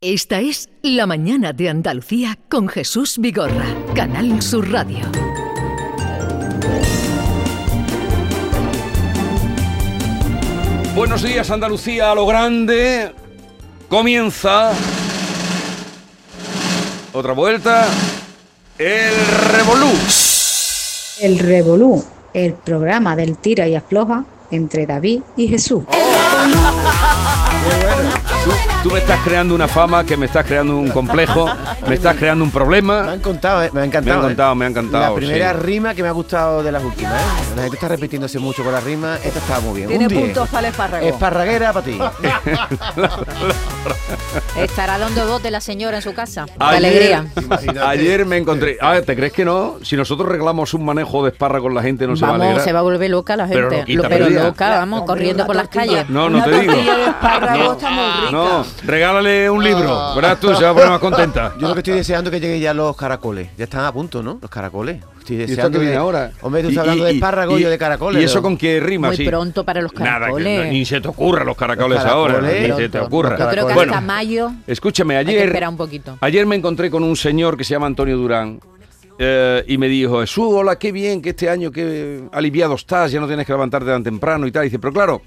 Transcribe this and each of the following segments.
Esta es La Mañana de Andalucía con Jesús Vigorra, Canal Sur Radio. Buenos días, Andalucía, a lo grande. Comienza otra vuelta. El Revolú. El Revolú, el programa del tira y afloja entre David y Jesús. Tú me estás creando una fama, que me estás creando un complejo, me estás creando un problema. Me ha encantado. Me ha encantado. La primera sí. rima que me ha gustado de las últimas, ¿eh? La gente está repitiéndose mucho con la rima. Esta está muy bien. Tiene puntos para el espárrago. Esparraguera para ti. Estará dando voz de la señora en su casa. ¡Qué alegría! Ayer me encontré... ¿te crees que no? Si nosotros reglamos un manejo de espárragos, la gente no se va a alegrar. Se va a volver loca la gente. Pero loca, vamos, corriendo por las calles. No te digo. De espárrago está muy rica. No, regálale un libro. Verás tú, se va a poner más contenta. Yo lo que estoy deseando es que lleguen ya los caracoles. Ya están a punto, ¿no? Los caracoles. Estoy deseando. ¿Y esto que viene ahora? Hombre, tú estás hablando de espárragos y yo de caracoles. ¿Y eso con qué rima? Muy pronto para los caracoles. Nada, ni se te ocurra los caracoles ahora. Ni se te ocurra. Yo creo que hasta mayo. Escúchame, hay que esperar un poquito. Ayer me encontré con un señor que se llama Antonio Durán. Y me dijo, Jesús, hola, qué bien que este año, qué aliviado estás, ya no tienes que levantarte tan temprano y tal. Y dice, pero claro,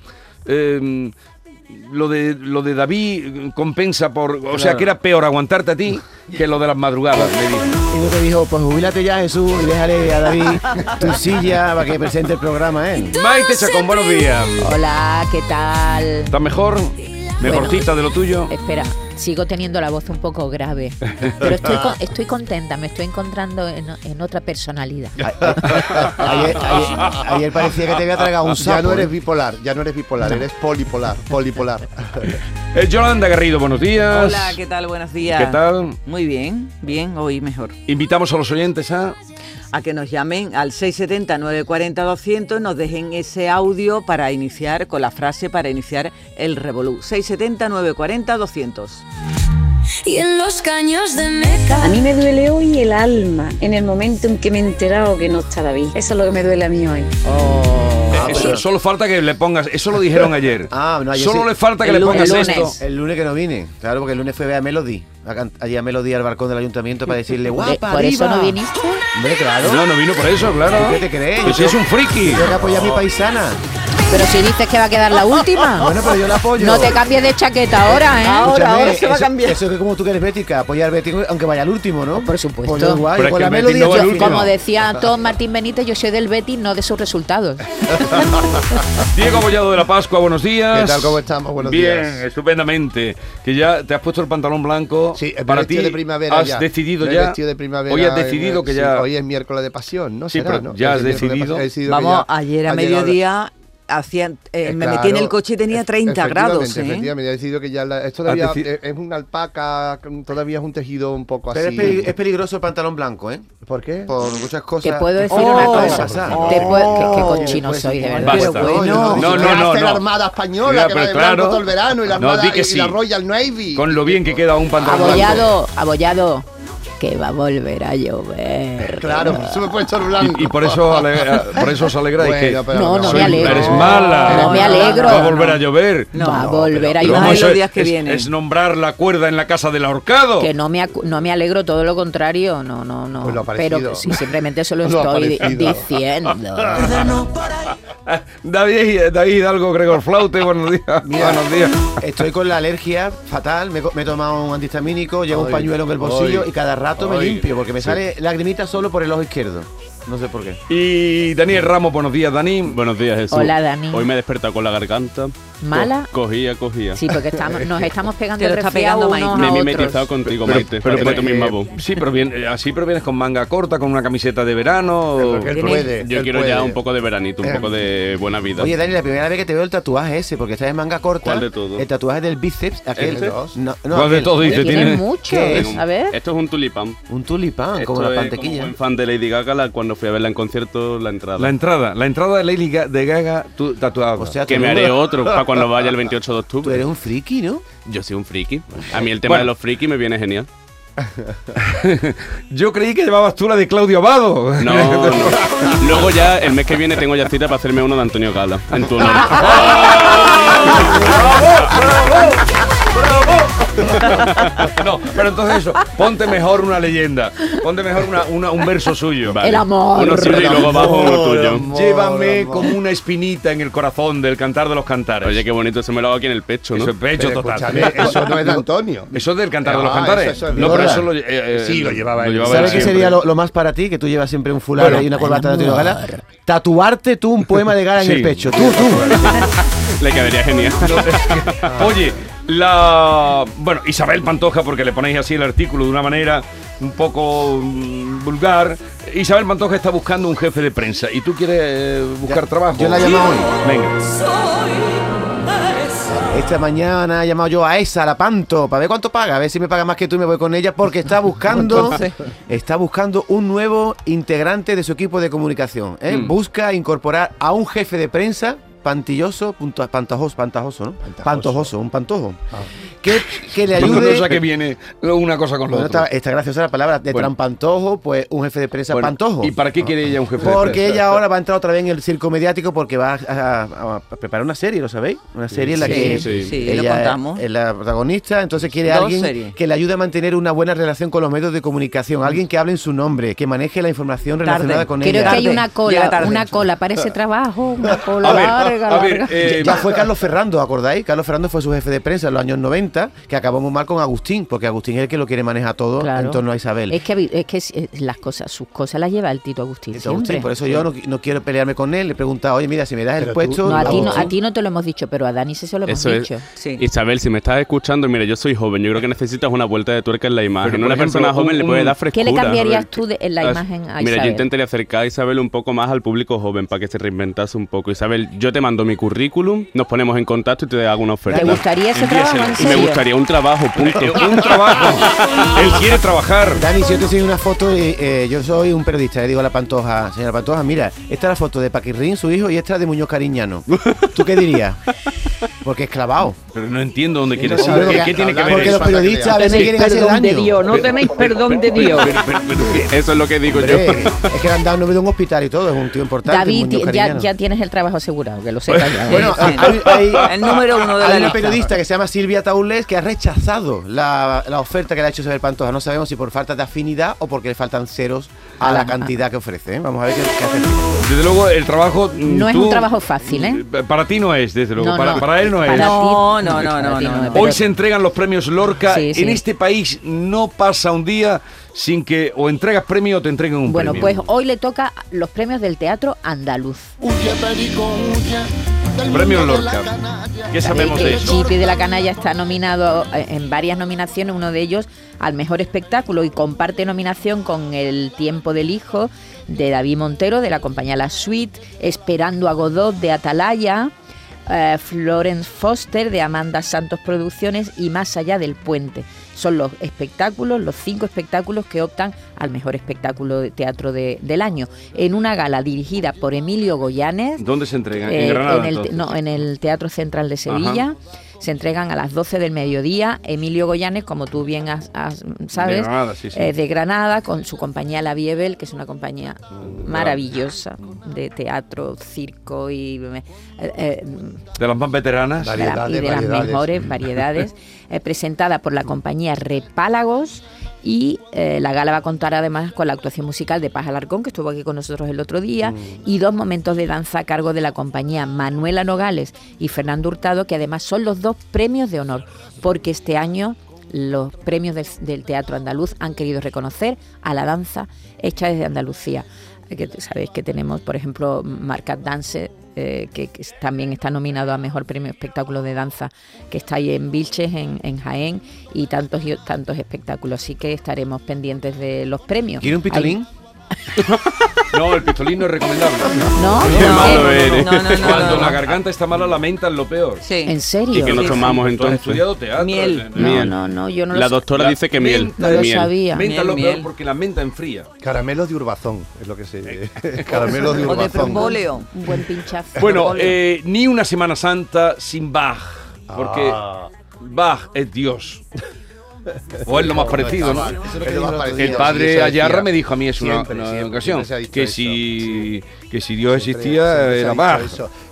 lo de David compensa por... O sea, que era peor aguantarte a ti que lo de las madrugadas, me dijo. Y yo te dijo, pues jubílate ya, Jesús, y déjale a David tu silla para que presente el programa, ¿eh? Maite Chacón, buenos días. Hola, ¿qué tal? ¿Estás mejor? ¿Mejorcita de lo tuyo? Espera, sigo teniendo la voz un poco grave, pero estoy contenta, me estoy encontrando en otra personalidad. Ayer parecía que te había tragado un sapo. Ya no eres bipolar, eres polipolar. Yolanda Garrido, buenos días. Hola, ¿qué tal? Buenos días. ¿Qué tal? Muy bien, hoy mejor. Invitamos a los oyentes a que nos llamen al 670-940-200, nos dejen ese audio para iniciar, con la frase para iniciar el Revolú. 670-940-200. Y en los caños de Meca. A mí me duele hoy el alma en el momento en que me he enterado que no está David. Eso es lo que me duele a mí hoy. Solo falta que le pongas, eso lo dijeron ayer. Ayer solo sí. le falta que le pongas esto. El lunes que no vine, claro, porque el lunes fue a ver a Melody. Allí a Melody al balcón del ayuntamiento para decirle, guapa, ¿Por eso no viniste? Hombre, claro. No vino por eso, claro. ¿Qué te crees? Pues si es un friki. Yo que apoyo a mi paisana. Pero si dices que va a quedar la última. Bueno, pero yo la apoyo. No te cambies de chaqueta ahora, ¿eh? Ahora se va a cambiar. Eso es que como tú que eres bética, apoyar al Betis aunque vaya al último, ¿no? Por supuesto. Pues igual, pero es con que la el Betis Melody no va al último. Como decía Tom Martín Benítez, yo soy del Betis, no de sus resultados. Diego Bollado de la Pascua, buenos días. ¿Qué tal? ¿Cómo estamos? Buenos días. Bien, estupendamente. Que ya te has puesto el pantalón blanco. Sí, para ti. De primavera ¿Has ya. decidido el ya? Vestido de primavera. Hoy has decidido que ya. Hoy es miércoles de pasión, ¿no? Sí, será, pero ¿no? ya has Es miércoles de decidido. pasión, he decidido Vamos, que ya ayer a ha llegado mediodía me metí en el coche y tenía 30 grados. Efectivamente, he decidido que ya esto todavía es una alpaca, todavía es un tejido un poco Pero así. es peligroso el pantalón blanco, ¿eh? ¿Por qué? Por muchas cosas. Te puedo decir una cosa. Qué cochino pues, soy, de verdad. Basta. Pero bueno. No. La Armada Española, que va de blanco todo el verano, y la Armada y la Royal Navy. Con lo bien que queda un pantalón blanco. Abollado. Que va a volver a llover. Claro, eso me puede echar blanco. Y por eso os alegráis. Bueno, pero no me alegro. Eres mala. No me alegro. Va a volver a llover. Va a volver a Pero llover. más en los días que vienen. Es nombrar la cuerda en la casa del ahorcado. Que no me alegro, todo lo contrario. No. Pues lo parecido. Pero sí, simplemente se lo Lo estoy parecido. diciendo. David Hidalgo, Gregor Flaute, buenos días. Mira, Buenos días. Estoy con la alergia fatal, me he tomado un antihistamínico, llevo un pañuelo en el bolsillo y cada rato me limpio porque me sale lagrimita solo por el ojo izquierdo. No sé por qué. Y Daniel Ramos, buenos días, Dani. Buenos días, Jesús. Hola, Dani. Hoy me he despertado con la garganta. ¿Mala? Cogía. Sí, porque nos estamos pegando Te el lo está resfriado pegando unos Me he a mimetizado otros. contigo, Maite. Pero de tu misma voz. Sí, pero así pero vienes con manga corta, con una camiseta de verano. Porque él puede. Yo él quiero puede. ya un poco de veranito, un poco de buena vida. Oye, Dani, la primera vez que te veo el tatuaje ese, porque estás en manga corta. ¿Cuál de todos? El tatuaje del bíceps, aquel. ¿Este? No, ¿Cuál de aquel. todos dice? Tiene Tiene muchos. ¿Qué A ver. Esto es un tulipán. Un tulipán, como Esto la es pantequilla. Como buen fan de Lady Gaga, cuando fui a verla en concierto, la entrada. La entrada de Lady Gaga tatuada. O sea, Que tú me eres haré otro para cuando vaya el 28 de Tú octubre. eres un friki, ¿no? Yo soy un friki. A mí el tema Bueno. de los frikis me viene genial. Yo creí que llevabas tú la de Claudio Abado. No. Luego ya, el mes que viene tengo ya cita para hacerme uno de Antonio Gala, en tu honor. ¡Bravo! No, pero entonces eso, ponte mejor una leyenda. Ponte mejor un verso suyo. El amor. Uno suyo y luego bajo uno tuyo. Llévame como una espinita en el corazón del Cantar de los Cantares. Oye, qué bonito, se me lo hago aquí en el pecho, ¿no? Eso es pecho Pero total. escúchame, eso no es de Antonio. Eso es del Cantar de los Ah, Cantares. eso es No, pero Vigorra. eso Sí, lo llevaba él. ¿Sabes qué siempre. sería lo más para ti? Que tú llevas siempre un fular y una corbata de Antonio Gala. Tatuarte tú un poema de Gala en Sí. el pecho. Tú. Le quedaría genial. Oye, bueno, Isabel Pantoja, porque le ponéis así el artículo de una manera un poco vulgar. Isabel Pantoja está buscando un jefe de prensa y tú quieres buscar trabajo. Yo la he llamado hoy. Venga. Esta mañana he llamado yo a esa, a la Panto, para ver cuánto paga, a ver si me paga más que tú y me voy con ella, porque está buscando un nuevo integrante de su equipo de comunicación. Busca incorporar a un jefe de prensa pantojoso, ¿no? Pantojoso, un pantojo. Que le ayude. No sé que viene una cosa con lo Bueno, otro. está graciosa la palabra de trampantojo, pues un jefe de prensa Bueno, pantojo. ¿y para qué quiere ella un jefe de Porque prensa? ella ahora va a entrar otra vez en el circo mediático porque va a preparar una serie, ¿lo sabéis? Una serie en la que sí, lo ella contamos. es la protagonista, entonces quiere Dos alguien series. que le ayude a mantener una buena relación con los medios de comunicación, alguien que hable en su nombre, que maneje la información relacionada con Creo ella. que hay Llega una tarde. cola para ese trabajo, una cola A ver, larga. a ver, Ya fue Carlos Ferrando, ¿acordáis? Carlos Ferrando fue su jefe de prensa en los años 90, que acabó muy mal con Agustín, porque Agustín es el que lo quiere manejar todo Claro. en torno a Isabel. Es que sus cosas las lleva el Tito Agustín Tito Agustín, siempre. por eso yo no quiero pelearme con él. Le he preguntado, oye, mira, si me das el Pero puesto. No, lo- a ti no te lo hemos dicho, pero a Dani sí se lo hemos Eso es. dicho. Sí. Isabel, si me estás escuchando, mira, yo soy joven, yo creo que necesitas una vuelta de tuerca en la imagen. Pero, por Una ejemplo, persona joven le puede dar ¿Qué frescura. le cambiarías tú en la imagen a Mira, Isabel? yo intentaría acercar a Isabel un poco más al público joven para que se reinventase un poco. Isabel, yo te mando mi currículum, nos ponemos en contacto y te hago una oferta. ¿Te gustaría ese trabajo, en Y me serio? gustaría un trabajo, punto. Un trabajo. Él quiere trabajar. Dani, si yo te enseño una foto, yo soy un periodista, le digo a la Pantoja, señora Pantoja, mira, esta es la foto de Paquirrín, su hijo, y esta es de Muñoz Cariñano. ¿Tú qué dirías? Porque es clavado. Pero no entiendo dónde quiere No, ir. porque- ¿Qué tiene que ver Porque eso? los periodistas a veces quieren hacer daño. no tenéis perdón de Dios. Eso es lo que digo Hombre, yo. es que le han dado el nombre de un hospital y todo, es un tío importante. David, Muñoz Cariñano. ya tienes el trabajo asegurado, que lo sepas ya. Bueno, Sí. hay El número uno de hay la una lista. periodista que se llama Silvia Taulés que ha rechazado la oferta que le ha hecho Isabel Pantoja. No sabemos si por falta de afinidad o porque le faltan ceros a la cantidad que ofrece. ¿eh? Vamos a ver qué hace. Desde luego, el trabajo. No es un trabajo fácil, ¿eh? Para ti no es, desde luego. No, para, no. para él no es. Para No, ti- no, no, para no, ti no, es, no. pero- Hoy se entregan los premios Lorca. Sí, sí. En este país no pasa un día sin que o entregas premio o te entreguen un Bueno, premio. pues hoy le toca los premios del teatro andaluz. Premio Lorca. ¿Qué sabemos de El eso? Chipi de la Canalla está nominado en varias nominaciones, uno de ellos al mejor espectáculo, y comparte nominación con El tiempo del hijo de David Montero de la compañía La Suite, Esperando a Godot de Atalaya, Florence Foster de Amanda Santos Producciones y Más allá del puente. Son los 5 espectáculos que optan al mejor espectáculo de teatro del año, en una gala dirigida por Emilio Goyanes. ¿Dónde se entregan? ¿En Granada? En el Teatro Central de Sevilla. Se entregan a las 12 del mediodía. Emilio Goyanes, como tú bien sabes, De Granada, sí, sí. de Granada, con su compañía La Biebel, que es una compañía maravillosa de teatro, circo y De las más veteranas. de las mejores variedades, presentada por la compañía Repálagos. Y la gala va a contar además con la actuación musical de Paz Alarcón, que estuvo aquí con nosotros el otro día, y 2 momentos de danza a cargo de la compañía Manuela Nogales y Fernando Hurtado, que además son los 2 premios de honor, porque este año los premios del teatro andaluz han querido reconocer a la danza hecha desde Andalucía. Que sabéis que tenemos, por ejemplo, Marcat Dance, que también está nominado a Mejor Premio Espectáculo de Danza, que está ahí en Vilches, en Jaén, y tantos espectáculos. Así que estaremos pendientes de los premios. ¿Quiere un pitolín? No, el pistolín no es recomendable. ¿No? Qué malo eres. Cuando la garganta está mala, lamentan lo peor. Sí. ¿En serio? ¿Y que nos tomamos Tú has entonces? estudiado teatro. Miel. No, yo no La lo doctora dice que miel. No lo miel. sabía. Menta es lo Miel. peor porque la menta enfría. Caramelos de Urbazón, es lo que se... Caramelos de O de Urbazón. propóleo. Un buen pinchazo. Bueno, ni una Semana Santa sin Bach, porque Bach es Dios. O es lo más parecido, ¿no? Eso es lo que dijo el otro día. El padre Sí, eso Ayarra decía. me dijo a mí eso Siempre, una siempre, ocasión, siempre se ha dicho que eso. si Dios existía Siempre se era ha Bach. dicho eso.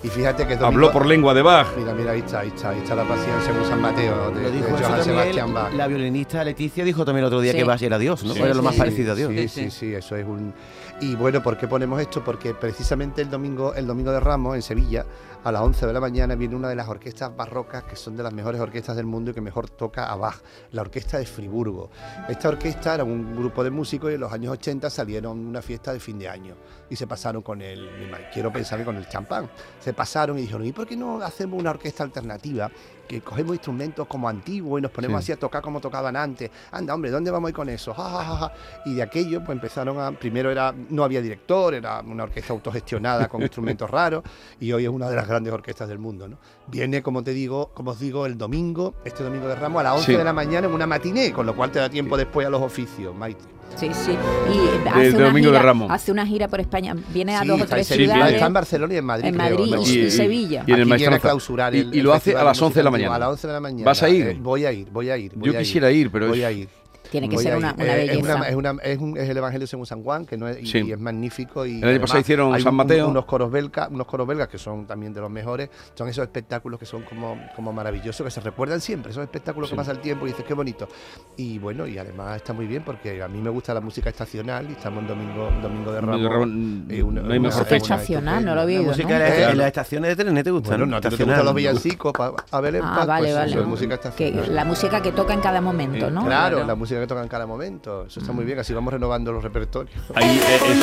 Y fíjate que Habló por lengua de Bach. Mira, ahí está la pasión según San Mateo Lo dijo de eso Johann también Sebastian Bach. la violinista Leticia dicho también el otro día Sí. que Bach era Dios, ¿no? Sí, Era lo más sí, parecido a Dios. Sí, eso es un... Y bueno, ¿por qué ponemos esto? Porque precisamente el domingo de Ramos en Sevilla, a las 11 de la mañana, viene una de las orquestas barrocas que son de las mejores orquestas del mundo y que mejor toca a Bach, la Orquesta de Friburgo. Esta orquesta era un grupo de músicos y en los años 80 salieron a una fiesta de fin de año y se pasaron quiero pensar que con el champán, se pasaron y dijeron, ¿y por qué no hacemos una orquesta alternativa? Que cogemos instrumentos como antiguos y nos ponemos así a tocar como tocaban antes. Anda, hombre, ¿dónde vamos a ir con eso? Ja, ja, ja, ja. Y de aquello pues empezaron primero no había director, era una orquesta autogestionada con instrumentos raros, y hoy es una de las grandes orquestas del mundo, ¿no? Viene, como os digo, el domingo, este domingo de Ramos, a las 11 de la mañana en una matiné, con lo cual te da tiempo después a los oficios, Maite. Sí. Y hace una gira por España. Viene a 2 o 3 ciudades. Está en Barcelona y en Madrid. En Madrid y Sevilla. Y en el viene a clausurar y lo hace a las 11 de la mañana. A las 11 de la mañana. ¿Vas a ir? Voy a ir. Yo quisiera ir, pero voy a ir. Tiene que ser una belleza. Es el Evangelio según San Juan, que no es, y es magnífico. Y el año pasado hicieron San Mateo. Unos coros belgas que son también de los mejores. Son esos espectáculos que son como maravillosos, que se recuerdan siempre. Esos espectáculos que pasa el tiempo y dices, qué bonito. Y bueno, y además está muy bien porque a mí me gusta la música estacional y estamos en domingo de Ramos. No hay mejor fecha. Estacional, no lo había oído. La música en las estaciones de trenes te gusta. Bueno, no te gustan los villancicos a ver en paz. Vale. Eso es música estacional. La música que toca en cada momento, ¿no? Claro, la música que toca en cada momento. Eso está muy bien, así vamos renovando los repertorios. Ahí,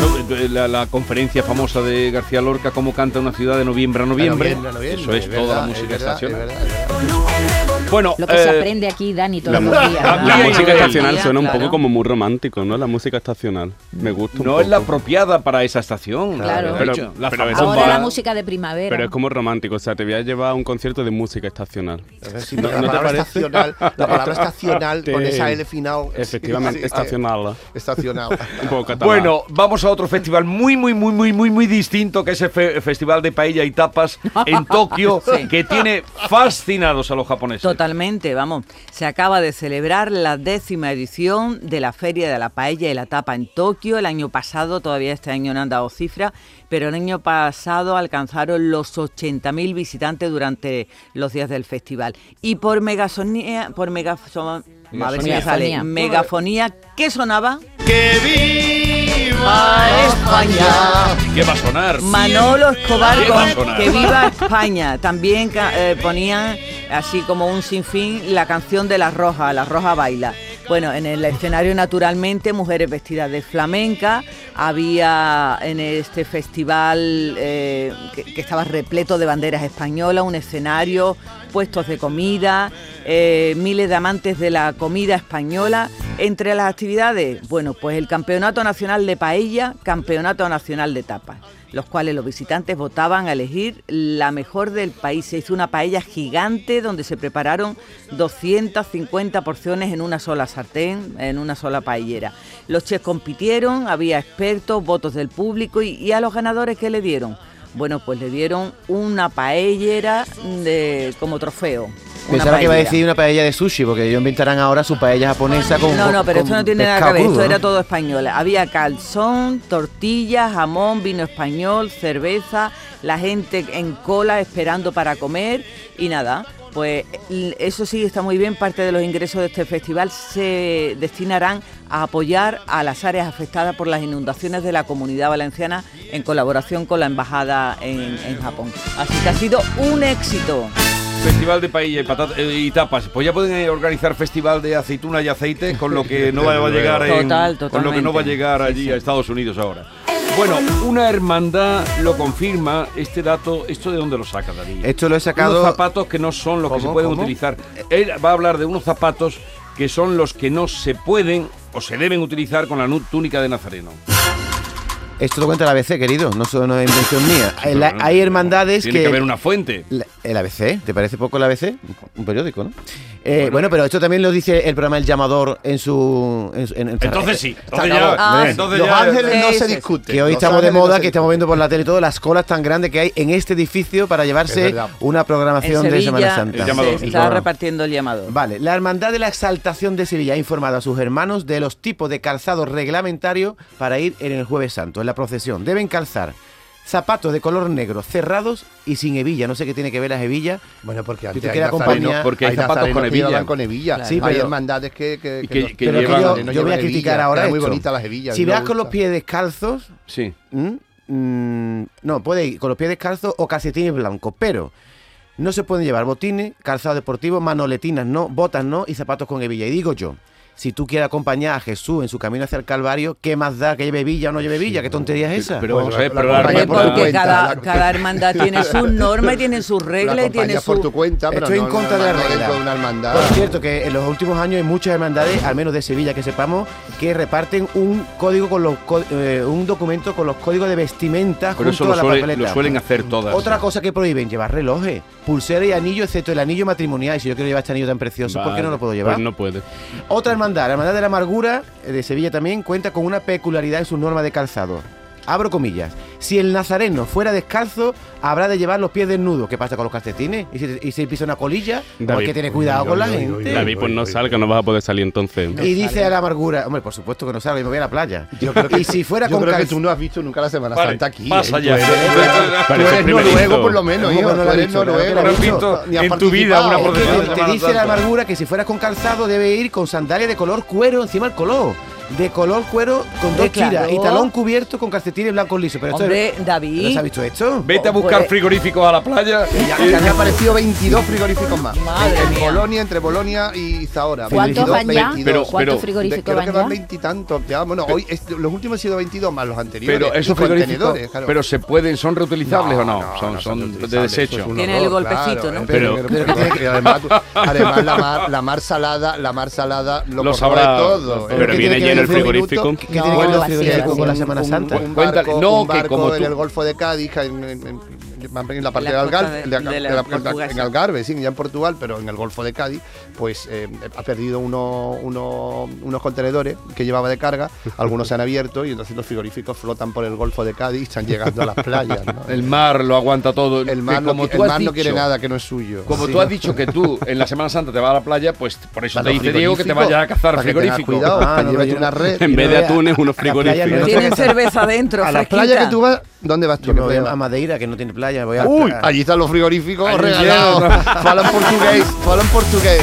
la conferencia famosa de García Lorca, cómo canta una ciudad de noviembre a noviembre. Eso es toda la música estacional. Bueno, lo que se aprende aquí, Dani, todos los días. La música estacional suena un poco como muy romántico, ¿no? La música estacional. Me gusta un poco. No es la apropiada para esa estación. Claro. Pero ahora la música de primavera. Pero es como romántico, o sea, te voy a llevar a un concierto de música estacional. ¿No te parece? La palabra estacional con esa L final. Efectivamente, estacional. Un poco catalán. Bueno, vamos a otro festival muy distinto, que es el Festival de Paella y Tapas en Tokio, que tiene fascinados a los japoneses. Totalmente, vamos. Se acaba de celebrar la 10ª edición de la Feria de la Paella y la Tapa en Tokio. El año pasado, todavía este año no han dado cifras, pero el año pasado alcanzaron los 80.000 visitantes durante los días del festival. Y por megafonía, ¿qué sonaba? ¡Que viva España! ¿Qué va a sonar? Manolo Escobar con ¡Que viva España! También ponían así como un sinfín la canción de La Roja baila. Bueno, en el escenario naturalmente mujeres vestidas de flamenca, había en este festival que estaba repleto de banderas españolas, un escenario, puestos de comida, miles de amantes de la comida española. Entre las actividades, bueno, pues el Campeonato Nacional de Paella, Campeonato Nacional de Tapas, los cuales los visitantes votaban a elegir la mejor del país. Se hizo una paella gigante donde se prepararon 250 porciones en una sola sartén, en una sola paellera. Los chefs compitieron, había expertos, votos del público y a los ganadores, ¿qué le dieron? Bueno, pues le dieron una paellera como trofeo. Pensaba que iba a decir una paella de sushi, porque ellos inventarán ahora su paella japonesa con... No, pero esto no tiene nada que ver, esto era ¿no? todo español. Había calzón, tortillas, jamón, vino español, cerveza, la gente en cola esperando para comer y nada. Pues eso sí está muy bien, parte de los ingresos de este festival se destinarán a apoyar a las áreas afectadas por las inundaciones de la Comunidad Valenciana en colaboración con la Embajada en Japón. Así que ha sido un éxito. Festival de paella y tapas. Pues ya pueden organizar festival de aceituna y aceite, con lo que no va a llegar con lo que no va a llegar allí a Estados Unidos ahora. Bueno, una hermandad lo confirma, este dato. ¿Esto de dónde lo saca, David? Esto lo he sacado... Unos zapatos que no son los que se pueden utilizar. Él va a hablar de unos zapatos que son los que no se pueden o se deben utilizar con la túnica de Nazareno. Esto lo cuenta el ABC, querido, no es invención mía. Hay hermandades Tiene que haber una fuente. El ABC, ¿te parece poco el ABC? Un periódico, ¿no? Bueno, pero esto también lo dice el programa El Llamador en su... Entonces sí. Los ángeles no se discuten. Que hoy estamos de moda, que estamos viendo por la tele todo, las colas tan grandes que hay en este edificio para llevarse una programación de Semana Santa. Se está repartiendo el llamador. Vale, la Hermandad de la Exaltación de Sevilla ha informado a sus hermanos de los tipos de calzado reglamentario para ir en el Jueves Santo, en la procesión. Deben calzar zapatos de color negro, cerrados y sin hebilla. No sé qué tiene que ver las hebillas. Bueno, porque Si antes tú hay quieres nazarenos, acompañar- porque hay zapatos con hebilla. llevaban con hebilla. Claro. Sí, Hay pero- hermandades que que los- llevan- Pero que no yo voy llevan a criticar hebilla. ahora Eran muy esto. bonitas las hebillas. Si a mí me vas con los gusta. pies descalzos, Sí. no, puede ir con los pies descalzos o calcetines blancos, pero no se pueden llevar botines, calzado deportivo, manoletinas no, botas no y zapatos con hebilla. Y digo yo, si tú quieres acompañar a Jesús en su camino hacia el Calvario, ¿qué más da que lleve hebilla o no lleve hebilla? ¿Qué tontería es esa? Pero vamos a ver, la pero la compañía Hombre, por tu hermandad- porque cuenta, cada hermandad tiene sus normas y tiene sus reglas y tiene acompañas por tu su... cuenta, pero Estoy en no contra de la regla. dentro de una hermandad. Por cierto, que en los últimos años hay muchas hermandades, al menos de Sevilla que sepamos, que reparten un código con un documento con los códigos de vestimenta Pero junto eso lo, a la papeleta. lo suelen hacer todas. Otra cosa que prohíben, llevar relojes, pulsera y anillo, excepto el anillo matrimonial. Y si yo quiero llevar este anillo tan precioso, ¿por qué no lo puedo llevar? Pues no puede. Otra hermandad, la Hermandad de la Amargura de Sevilla también, cuenta con una peculiaridad en sus normas de calzado. Abro comillas. Si el nazareno fuera descalzo, habrá de llevar los pies desnudos. ¿Qué pasa con los calcetines? ¿Y si pisa una colilla? Pues hay que tener cuidado con la gente. David, pues no salga, no vas a poder salir entonces. Y dice a la Amargura, hombre, por supuesto que no salga y me voy a la playa. Yo creo que, Y si fuera yo con creo que calzado. tú no has visto nunca la Semana Vale, Santa aquí. pasa ¿eh? ya. Tú Parece eres primerito. noruego por lo menos, ¿Cómo hijo. que no Tú la has eres visto? noruego. No has visto ni has en tu vida participado. una Es procesión de que te Semana dice la Santa. Amargura que si fueras con calzado debe ir con sandalias de color cuero encima del color. De color cuero con dos Claro. tiras y talón cubierto con calcetines blancos lisos. Pero esto Hombre, ¿no David... se ha visto esto? Vete a buscar Pues- frigoríficos a la playa. Ya han aparecido 22 frigoríficos más. Madre en mía. Bolonia, entre Bolonia y Zahora. ¿Cuántos van ya? 22. ¿Cuántos frigoríficos Creo van que ya? van 20 y tantos. Ya, bueno, hoy los últimos han sido 22 más los anteriores. Pero esos Y frigoríficos, contenedores, claro. pero se pueden, ¿son reutilizables o no? Son reutilizables, de eso desecho. es un Tiene horror, el golpecito, claro, ¿no? Pero- y además la mar salada lo corroe sabrá, todo. pero ¿Qué viene tiene que lleno ver el frigorífico. ¿Qué tiene que ver No, los vacío, frigoríficos vacío. con la Semana Santa? Cuéntale, no, que como tú- en el Golfo de Cádiz, en la parte En la de costa Algarve, de la portuguesa. en Algarve, sí, ya en Portugal, pero en el Golfo de Cádiz, pues ha perdido unos contenedores que llevaba de carga, algunos se han abierto y entonces los frigoríficos flotan por el Golfo de Cádiz y están llegando a las playas. ¿no? El mar lo aguanta todo. El mar, Que como no, tú el has mar no dicho- quiere nada que no es suyo. Como Sí. tú has dicho que tú en la Semana Santa te vas a la playa, pues por eso Van te los dice Diego que te vayas a cazar para que tengas frigoríficos. Cuidado, Ah, para no, llévate yo una no- red. En vez de vea, atunes, unos a la playa frigoríficos. no- Tienen cerveza adentro, A la fresquita. playa que tú vas, ¿dónde vas tú? Yo me ¿Qué voy playa? a Madeira, que no tiene playa. Voy a Uy, allí están los frigoríficos Allí regalados. llenos. Falan portugués.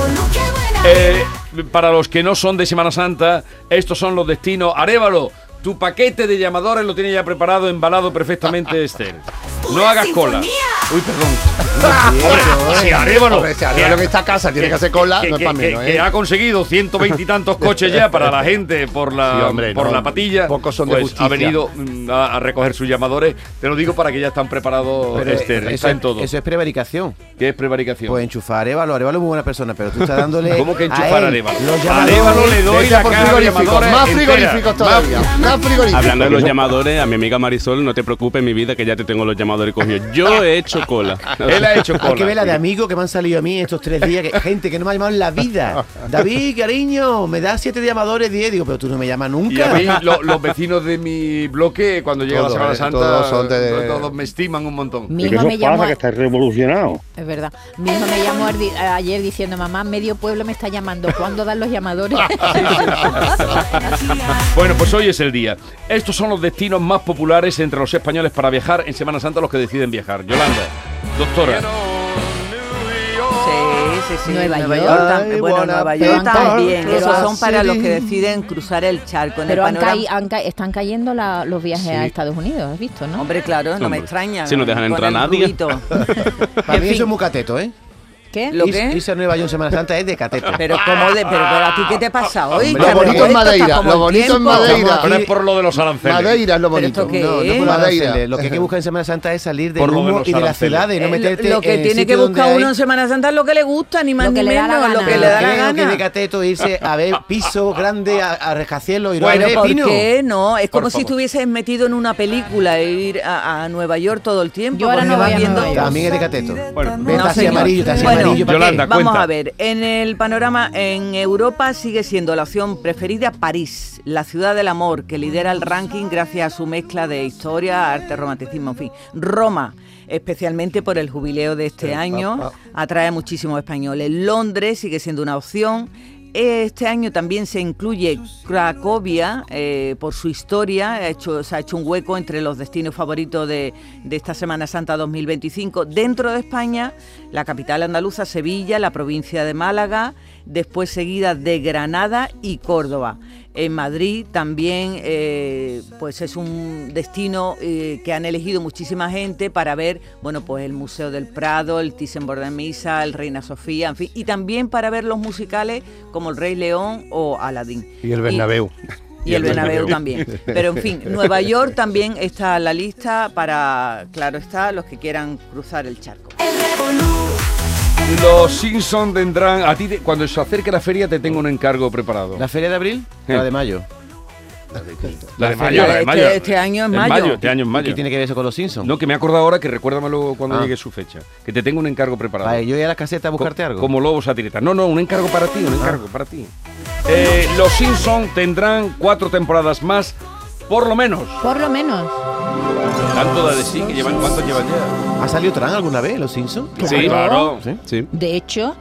Para los que no son de Semana Santa, estos son los destinos. Arévalo, tu paquete de llamadores lo tiene ya preparado, embalado perfectamente, Esther. No hagas cola. Uy, perdón. Sí, Arévalo. Hombre, si Arévalo en esta casa tiene que hacer cola, no es para menos, que ha conseguido 120 y tantos coches ya para la gente por la, Sí, hombre, por no, la patilla. pocos son de Pues justicia. ha venido a recoger sus llamadores. Te lo digo para que ya están preparados, Pero Esther. Está en todo. Eso es prevaricación. ¿Qué es prevaricación? Pues enchufar a Arévalo. Arévalo es muy buena persona, pero tú estás dándole. ¿Cómo que enchufar a él Arévalo? los A llamadores. Arévalo le doy Vete la por caja de frigoríficos, llamadores más entera. frigoríficos todavía. Más frigoríficos. Hablando de los llamadores, a mi amiga Marisol, no te preocupes, mi vida, que ya te tengo los llamadores cogidos. Yo he hecho cola. Él ha hecho cola. Hay que ver la de amigos que me han salido a mí estos 3 días. Gente que no me ha llamado en la vida. David, cariño, me das 7 llamadores, 10. Digo, pero tú no me llamas Y nunca. a mí, los vecinos de mi bloque, cuando llega Todos, la Semana Santa, todos son de- todos me estiman un montón. Mi hijo me llamó. está revolucionado. Es verdad. Mi hijo me llamó ayer diciendo, mamá, medio pueblo me está llamando. ¿Cuándo dan los llamadores? Bueno, pues hoy es el día. Estos son los destinos más populares entre los españoles para viajar en Semana Santa, los que deciden viajar. Yolanda, doctora. Sí. Nueva York. Bueno, Nueva York Pero han también. caído- Esos pero son para los que deciden cruzar el charco. En Pero el panorama. están cayendo los viajes Sí. a Estados Unidos, ¿has visto, no? Hombre, claro, no me Hombre, extraña. si no dejan con entrar el nadie. rubito. Para En mí fin. eso es muy cateto, ¿eh? ¿Qué? ¿Lo qué? Irse a Nueva York en Semana Santa es de cateto. Pero pero a ti qué te pasa hoy. Hombre, ¿Te has lo bonito es vuelto? Madeira, Está como lo el bonito es tiempo. Madeira. Pero es por lo de los aranceles. Madeira es lo ¿Pero bonito. esto qué No, no es? por los Madeira. aranceles. Lo que hay que buscar en Semana Santa es salir del Por lo de humo los y de la aranceles. ciudad y no meterte Lo que en tiene que sitios buscar donde uno hay- en Semana Santa es lo que le gusta, ni más Lo ni que le da la menos, lo gana. que le da la Creo que de gana. cateto irse a ver pisos grandes, a rascacielos y no a Bueno, ver ¿por pino. qué no? Es como Por si favor. estuvieses metido en una película e ir a Nueva York todo el tiempo. Yo ahora porque no vas voy a viendo- Nueva York. También es de cateto. Bueno, Ve No, taxi señor. amarillo, taxi Bueno, amarillo. ¿para qué? Yolanda, Vamos cuenta. a ver, en el panorama en Europa sigue siendo la opción preferida París, la ciudad del amor, que lidera el ranking gracias a su mezcla de historia, arte, romanticismo, en fin. Roma, especialmente por el jubileo de este año, atrae a muchísimos españoles. Londres sigue siendo una opción. Este año también se incluye Cracovia por su historia, se ha hecho un hueco entre los destinos favoritos de esta Semana Santa 2025. Dentro de España, la capital andaluza, Sevilla, la provincia de Málaga, después seguida de Granada y Córdoba. En Madrid también pues es un destino que han elegido muchísima gente para ver, bueno, pues el Museo del Prado, el Thyssen-Bornemisza, el Reina Sofía, en fin, y también para ver los musicales como el Rey León o Aladdin. Y el Bernabéu. Y el Bernabéu también. Pero en fin, Nueva York también está en la lista para, claro está, los que quieran cruzar el charco. Los Simpsons tendrán... A ti, cuando se acerque la feria, te tengo un encargo preparado. ¿La feria de abril? La de mayo. La de mayo, la de mayo. Este año es mayo. Este año es mayo. ¿Qué tiene que ver eso con los Simpsons? No, que me he acordado ahora, que recuérdamelo cuando llegue su fecha. Que te tengo un encargo preparado. Vale, yo voy a la caseta a buscarte algo. Como lobo satireta. No, un encargo para ti, un encargo para ti. Los Simpsons tendrán 4 temporadas más, por lo menos. Por lo menos. Tanto de sí que llevan, ¿cuántos llevan ya? ¿Ha salido Trump alguna vez, los Simpsons? Sí, claro. ¿Sí? De hecho,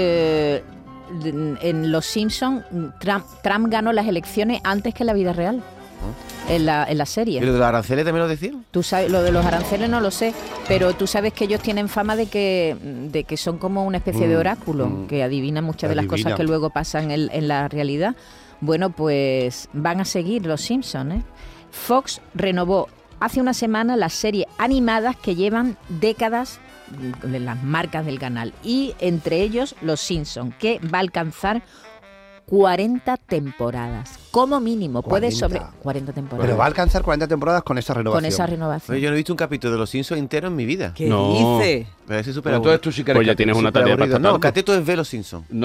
en Los Simpsons, Trump ganó las elecciones antes que la vida real. En la serie. ¿Y lo de los aranceles también lo decían? Tú sabes, lo de los aranceles no lo sé, pero tú sabes que ellos tienen fama de que son como una especie de oráculo, que adivinan muchas de las cosas que luego pasan en la realidad. Bueno, pues van a seguir Los Simpsons, ¿eh? Fox renovó hace una semana las series animadas que llevan décadas, las marcas del canal, y entre ellos Los Simpsons, que va a alcanzar 40 temporadas, como mínimo. 40. Puede sobre 40 temporadas. Pero va a alcanzar 40 temporadas con esa renovación. Con esa renovación. Oye, yo no he visto un capítulo de Los Simpsons entero en mi vida. ¿Qué dice? Pero ese es súper Entonces tú sí que eres Pues ya tienes una tarea para No, Cateto es ver Los Simpsons. No.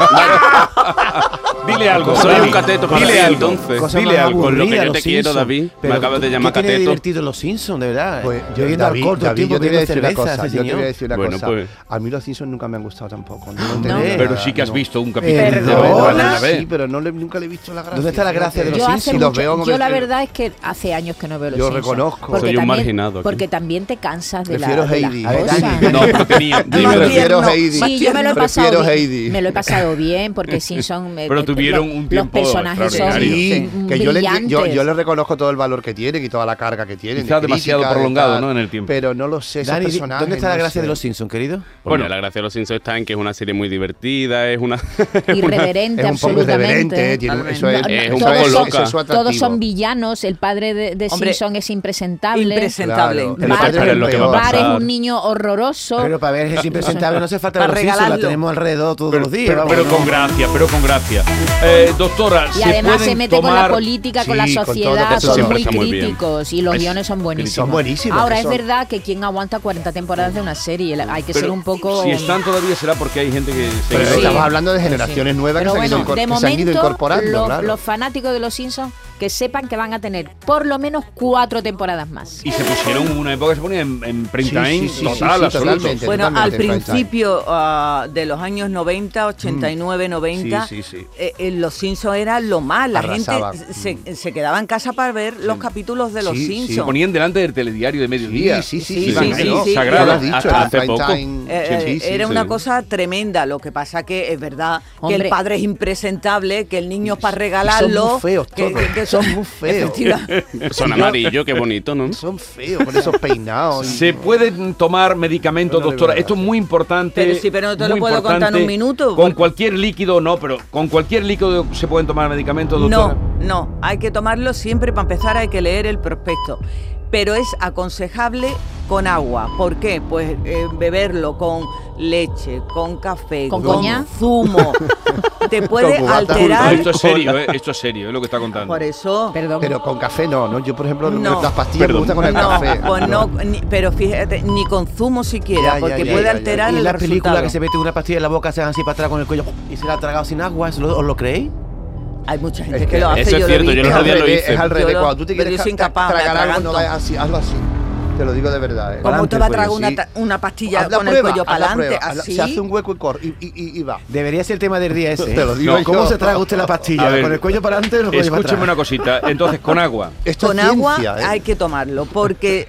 Dile algo. Soy un cateto para Dile ti, algo. entonces. Cosa Dile más algo. Con lo que aburrida, yo te Los quiero, Simpsons. David, Pero me acabas de llamar ¿qué tiene cateto? divertido Los Simpsons, de verdad? Pues yo viendo David, alcohol todo el David, tiempo yo te voy a bebiendo decir una cerveza, cosa. ese Yo te voy a señor. decir una Bueno, cosa. pues. A mí Los Simpsons nunca me han gustado tampoco. No, Pero sí que has visto un capítulo. Perdona. Sí, pero nunca le he visto la gracia. ¿Dónde está la gracia de Los Yo, Simpsons? hace Si los mucho- veo, yo la me- verdad es que hace años que no veo Los Yo Simpsons. reconozco. Porque Soy un también- marginado aquí. Porque también te cansas de, Prefiero de las Heidi. A ver, cosas. Dani. No, pero tenía. Más Prefiero tierno. Heidi. Sí, yo me lo he pasado Prefiero bien. Heidi. Me lo he pasado bien porque Simpson. Pero tuvieron un tiempo Los personajes son extraordinario. Sí, que yo brillantes. le reconozco todo el valor que tienen y toda la carga que tienen. Quizás de demasiado crítica, de prolongado, tal, ¿no? En el tiempo. Pero no lo sé, esos Dani, personajes. ¿dónde está la no gracia sé. de Los Simpsons, querido? Bueno, la gracia de Los Simpsons está en que es una serie muy divertida, es una... irreverente, Es un poco absolutamente. irreverente, eso es, Es un eso poco es- loca. eso es su atractivo. Todos son villanos. El padre de Hombre, Simpson es impresentable. Impresentable. Claro, el Bart, padre es lo que va a Bart es pasar. un niño horroroso. Pero para ver es impresentable, no hace falta ver Para Los Simpsons, la regalarlo. tenemos alrededor todos los días. Pero vamos, ¿no? con gracia, pero con gracia. Doctora, y además se pueden mete con la tomar- política, con la Sí, con todo, sociedad, que eso son siempre muy está muy bien. críticos y los Es- guiones son buenísimos. son buenísimos, Ahora que es son. verdad que quien aguanta 40 temporadas de una serie, hay que Pero ser un poco... Si están todavía será porque hay gente que se... Pero Sí. estamos hablando de generaciones nuevas Pero que se han bueno, ido de que se han ido momento, incorporando, claro. los fanáticos de Los Simpsons que sepan que van a tener por lo menos 4 temporadas más. Y se pusieron, una época se ponía en print Sí, time sí, sí, total, sí, absoluto. totalmente. Bueno, al Totalmente, principio de los años 90, 89, 90, Sí, sí, sí. Los Simpsons era lo más. La Arrasaban. gente se quedaba en casa para ver los capítulos de Los Sí, sí. Se Simpsons. ponían delante del telediario de mediodía. Sí, sí, Sí, Iban sí, ahí, sí, sí. sagrados. Lo has dicho, hasta el hace prime poco. time. Sí, sí, Era sí. una cosa tremenda. Lo que pasa que es verdad que Hombre. el padre es impresentable, que el niño es para regalarlo. Son muy feos todos. que Son muy feos. Efectivamente. Son amarillos, qué bonito, ¿no? Son feos con esos peinados. Se pueden tomar medicamentos, No, no, doctora. de verdad. Esto es muy importante. Pero sí, pero no te lo muy puedo contar en un importante. minuto, Con porque- cualquier líquido, no, pero con cualquier líquido se pueden tomar medicamentos, doctora. No, hay que tomarlo siempre. Para empezar hay que leer el prospecto, pero es aconsejable con agua. ¿Por qué? Pues beberlo con leche, con café, ¿Con con coñac? zumo. Te puede Con cubata. alterar. Esto es serio, esto es serio, es lo que está contando. Por eso. Perdón. Pero con café no. Yo, por ejemplo, No. las pastillas me gustan con el No, café. pues no, pero fíjate, ni con zumo siquiera, Ya, porque ya, puede ya, alterar Y el la película resultado. que se mete una pastilla en la boca, se van así para atrás con el cuello y se la ha tragado sin agua, ¿os lo creéis? Hay mucha gente Es que, que lo hace. eso es yo cierto, lo he yo visto. el otro día lo revés, hice. es al revés. Yo lo- Cuando tú te pero quieres yo soy incapaz, me tragar algo, atraganto. no vayas así, hazlo así. Te lo digo de verdad. ¿Cómo Adelante, te va a tragar pues, una pastilla Haz la con el prueba, cuello haz la para adelante? prueba, Así. Se hace un hueco y corre y va. Debería ser el tema del día ese. Te lo digo yo. ¿Cómo se traga usted la pastilla? A ver, ¿Con el cuello para adelante o con el cuello para Escúcheme atrás? una cosita. Entonces, con agua. Esto Con es agua ciencia, ¿eh? hay que tomarlo, porque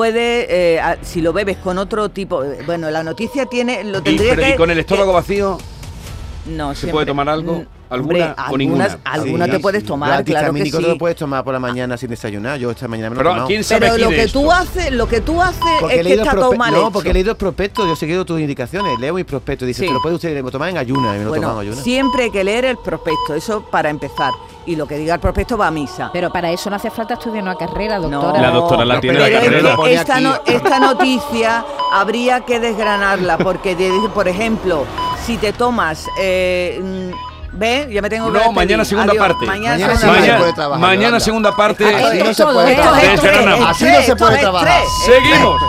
puede, si lo bebes con otro tipo, bueno, la noticia tiene, lo Y, tendría pero, que... ¿y con el estómago vacío? No, ¿Se siempre- puede tomar algo? ¿Alguna o ninguna? Algunas te puedes tomar, claro que antihistamínico sí. te lo puedes tomar por la mañana sin desayunar. Yo esta mañana me lo he Pero tomado. ¿quién sabe Pero lo pide que esto? tú haces Porque es he que leído está todo mal no, hecho. porque he leído el prospecto, yo he seguido tus indicaciones, leo mis prospectos, dice, Sí. te lo puede usted tomar en ayunas, y me lo he tomado Bueno, en ayunas. siempre hay que leer el prospecto, eso para empezar. Y lo que diga el prospecto va a misa. Pero para eso no hace falta estudiar una carrera, doctora. La doctora la tiene Pero la es carrera. que Pone esta, aquí. esta noticia habría que desgranarla, porque, por ejemplo, si te tomas... ¿Ve? Ya me tengo que No, despedir. mañana segunda Adiós. parte. Mañana Mañana segunda se parte. puede trabajar, Mañana Yolanda. segunda parte. Así no se Todo puede esto, trabajar. esto, Desgranamos. Así no se puede trabajar. Seguimos.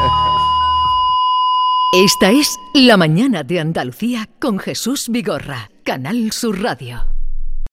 Esta es La Mañana de Andalucía con Jesús Vigorra, Canal Sur Radio.